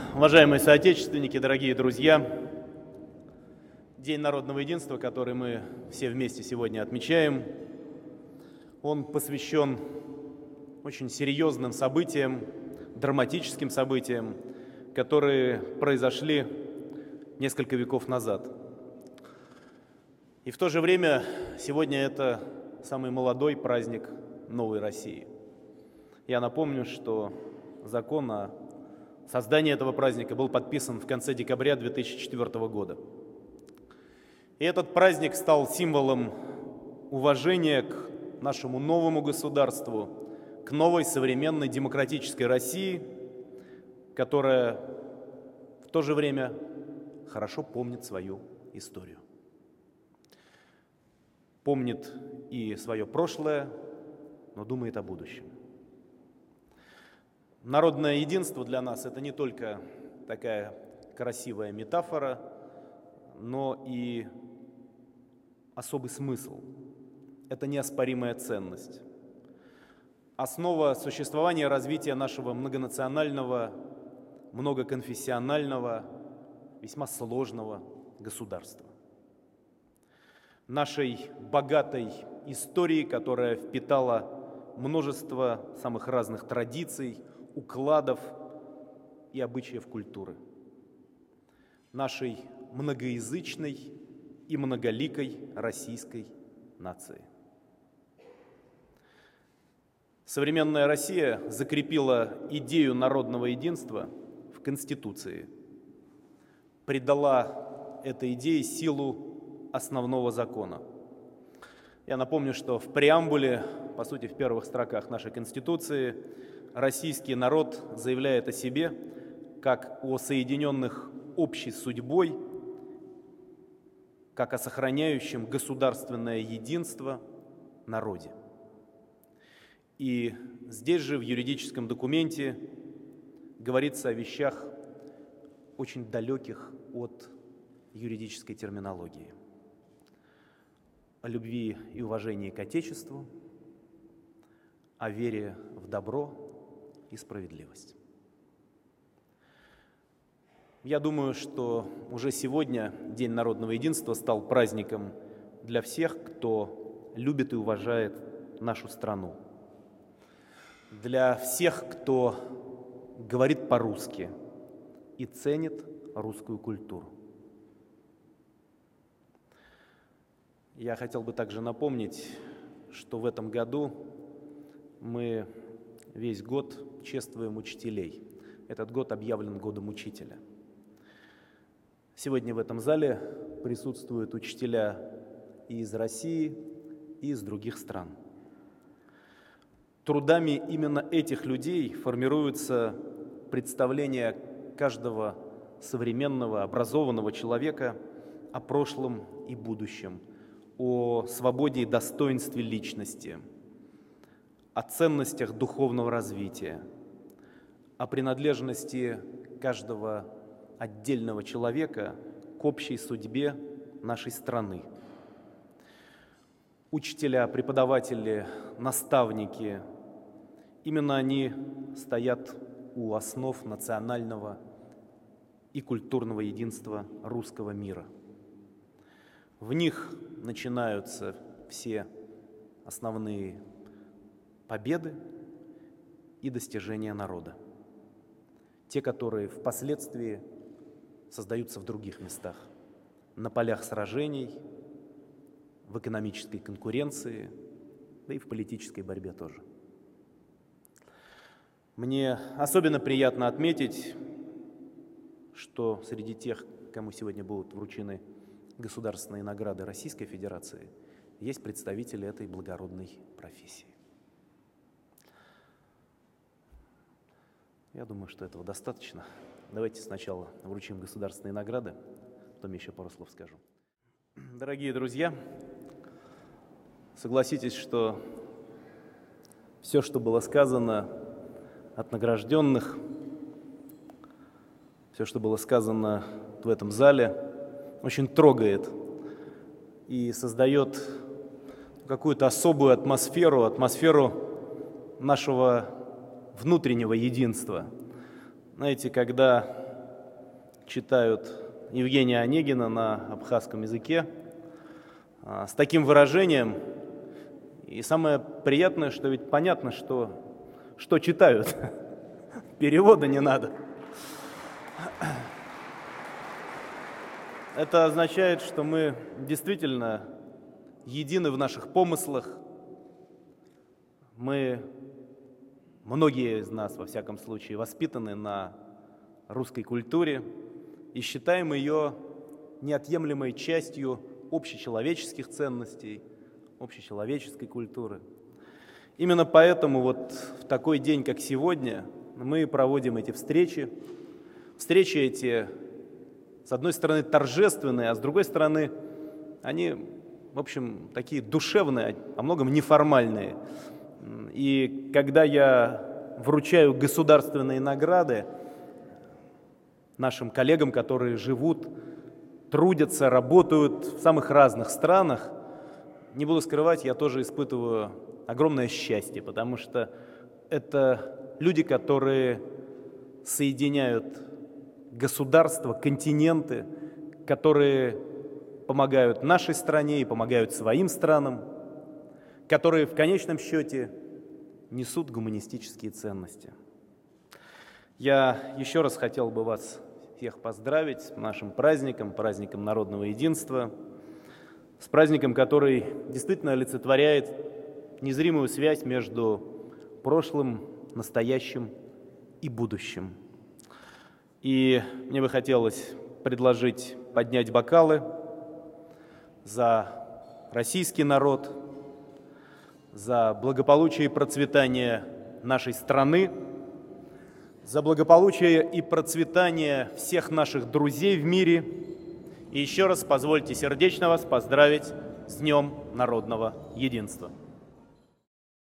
Уважаемые соотечественники, дорогие друзья, День народного единства, который мы все вместе сегодня отмечаем, он посвящен очень серьезным событиям, драматическим событиям, которые произошли несколько веков назад. И в то же время сегодня это самый молодой праздник новой России. Я напомню, что закон о создании этого праздника был подписан в конце декабря 2004 года. И этот праздник стал символом уважения к нашему новому государству, к новой современной демократической России, которая в то же время хорошо помнит свою историю. Помнит и свое прошлое, но думает о будущем. Народное единство для нас – это не только такая красивая метафора, но и особый смысл. Это неоспоримая ценность. Основа существования и развития нашего многонационального, многоконфессионального, весьма сложного государства. Нашей богатой истории, которая впитала множество самых разных традиций, укладов и обычаев культуры. Нашей многоязычной и многоликой российской нации. Современная Россия закрепила идею народного единства в Конституции, придала этой идее силу основного закона. Я напомню, что в преамбуле, по сути, в первых строках нашей Конституции, российский народ заявляет о себе как о соединенных общей судьбой, как о сохраняющем государственное единство народе. И здесь же в юридическом документе говорится о вещах очень далеких от юридической терминологии. О любви и уважении к Отечеству, о вере в добро и справедливость. Я думаю, что уже сегодня День народного единства стал праздником для всех, кто любит и уважает нашу страну. Для всех, кто говорит по-русски и ценит русскую культуру. Я хотел бы также напомнить, что в этом году мы весь год чествуем учителей. Этот год объявлен годом учителя. Сегодня в этом зале присутствуют учителя и из России, и из других стран. Трудами именно этих людей формируется представление каждого современного, образованного человека о прошлом и будущем, о свободе и достоинстве личности, о ценностях духовного развития, о принадлежности каждого отдельного человека к общей судьбе нашей страны. Учителя, преподаватели, наставники, именно они стоят у основ национального и культурного единства русского мира. В них начинаются все основные победы и достижения народа. Те, которые впоследствии создаются в других местах, на полях сражений, в экономической конкуренции, да и в политической борьбе тоже. Мне особенно приятно отметить, что среди тех, кому сегодня будут вручены государственные награды Российской Федерации, есть представители этой благородной профессии. Я думаю, что этого достаточно. Давайте сначала вручим государственные награды, потом еще пару слов скажу. Дорогие друзья, согласитесь, что все, что было сказано от награжденных, все, что было сказано в этом зале, очень трогает и создает какую-то особую атмосферу нашего внутреннего единства. Знаете, когда читают Евгения Онегина на абхазском языке с таким выражением. И самое приятное, что ведь понятно, что читают. Перевода не надо. Это означает, что мы действительно едины в наших помыслах. Многие из нас, во всяком случае, воспитаны на русской культуре и считаем ее неотъемлемой частью общечеловеческих ценностей, общечеловеческой культуры. Именно поэтому вот в такой день, как сегодня, мы проводим эти встречи. Встречи эти, с одной стороны, торжественные, а с другой стороны, они, в общем, такие душевные, о многом неформальные. И когда я вручаю государственные награды нашим коллегам, которые живут, трудятся, работают в самых разных странах, не буду скрывать, я тоже испытываю огромное счастье, потому что это люди, которые соединяют государства, континенты, которые помогают нашей стране и помогают своим странам, которые в конечном счете несут гуманистические ценности. Я еще раз хотел бы вас всех поздравить с нашим праздником, праздником народного единства, с праздником, который действительно олицетворяет незримую связь между прошлым, настоящим и будущим. И мне бы хотелось предложить поднять бокалы за российский народ, за благополучие и процветание нашей страны, за благополучие и процветание всех наших друзей в мире. И еще раз позвольте сердечно вас поздравить с Днем народного единства.